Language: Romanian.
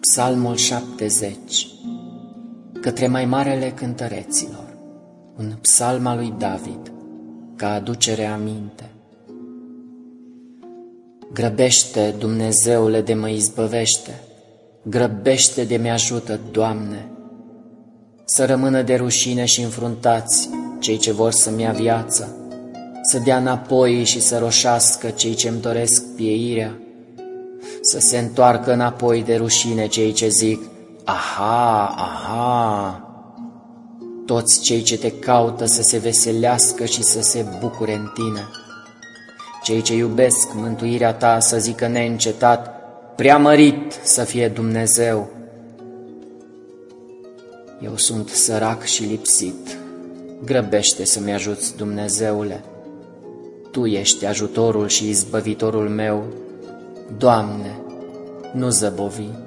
Psalmul 70, către mai marele cântăreților, un psalm al lui David, ca aducere aminte. Grăbește, Dumnezeule, de mă izbăvește, grăbește de mi-ajută, Doamne, să rămână de rușine și înfruntați cei ce vor să-mi ia viața, să dea înapoi și să roșească cei ce-mi doresc pieirea, să se întoarcă înapoi de rușine cei ce zic, aha, aha. Toți cei ce te caută să se veselească și să se bucure în tine. Cei ce iubesc mântuirea ta să zică neîncetat, preamărit să fie Dumnezeu. Eu sunt sărac și lipsit, grăbește să-mi ajuți, Dumnezeule. Tu ești ajutorul și izbăvitorul meu, Doamne, nu zăbovi.